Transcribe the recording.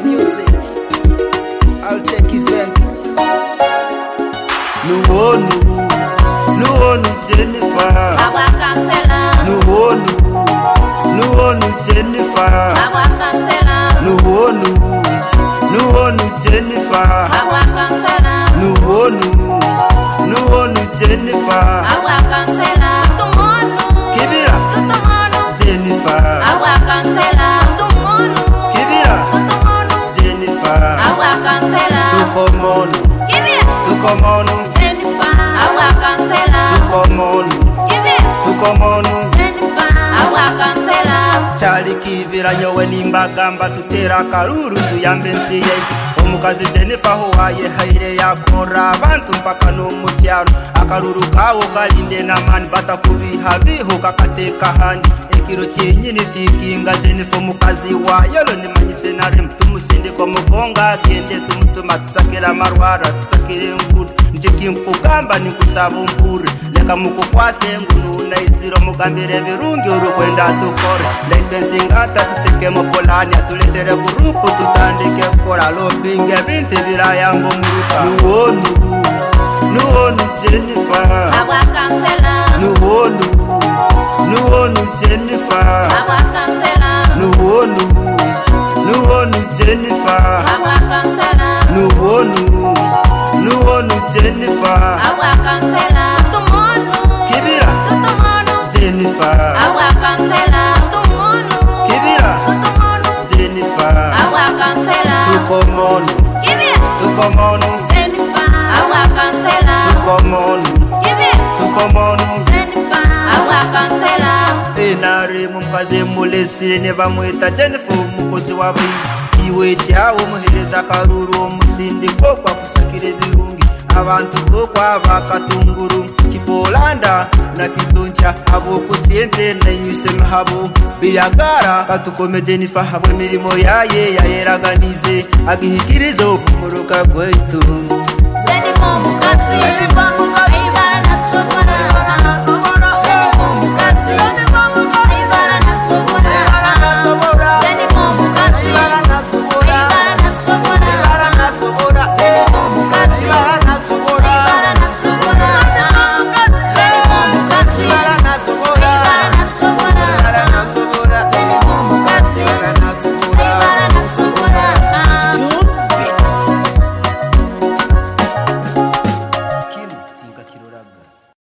music. I'll take events. Nuonu Jennifer. Awa cancela. Nuonu Jennifer. Awa cancela. Nuonu Jennifer. Awa cancela. Nuonu Jennifer. Awa cancela. Tumono. Kibira. Tutomono. Jennifer. Awa cancela. Tumono. Kibira. Tutomono. Jennifer. Awa cancela. Tukomono. Kibira. Tukomono. Jennifer. Awa cancela. Tukomono. Kibira. Tukomono. Jennifer. Awa cancela. Chali kibira nyowe nimbagamba tutera karuru tuyambe nsi yetu. Omukazi Jennifer huwaye haire yakora abantu mpaka no mucyaro. Akaruru kawo kalinde namani batakubiha biho kakateka handi. Ekiro cyenyine tikinga Jennifer mukazi wayo lo nimanyise nare tumusinde ko mugonga gende tumutuma tusakira marwara tusakire nguru njikimkugamba nikusaba umpure leka mukukwase ngunu na iziro mugambire birungi urukwenda tukore leke singata tuteke mu polani atuletere grupu tutandike kora lobinge binti biraya ngumuruka nuonu Jennifer. Awa cancela. Nuonu Jennifer. Awa cancela. Nuonu Jennifer. Awa cancela. Nuonu Jennifer. Awa cancela. Tumono. Kibira. Tutomono. Jennifer. Awa cancela. Tumono. Kibira. Tutomono. Jennifer. Awa cancela. Tukomono. Kibira. Tukomono. Jennifer. Awa cancela. Tukomono. Kibira. Tukomono. Jennifer. Awa cancela. Enare mumkaze mulesire ne bamwita Jennifer umukozi wabingi iwe cyawo muhereza karuru umusindi ko kwa kusakire birungi abantu ko kwa bakatunguru kipolanda na kituncha abo kutiente na yusem habo biyagara katukome Jennifer habo mirimo yaye yayeraganize agihikirizo umuruka gwetu Jennifer mukazi.